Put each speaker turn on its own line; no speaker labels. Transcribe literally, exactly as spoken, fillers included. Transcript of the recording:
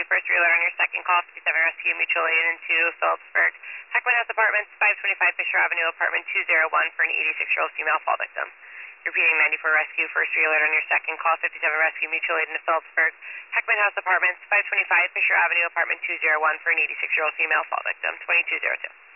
Rescue, first relay on your second call, fifty-seven Rescue, mutual aid into Phillipsburg, Heckman House Apartments, five twenty-five Fisher Avenue, apartment two oh one for an eighty-six-year-old female fall victim. Repeating ninety-four Rescue, first relay on your second call, fifty-seven Rescue, mutual aid into Phillipsburg, Heckman House Apartments, five twenty-five Fisher Avenue, apartment two oh one for an eighty-six-year-old female fall victim, twenty-two oh two.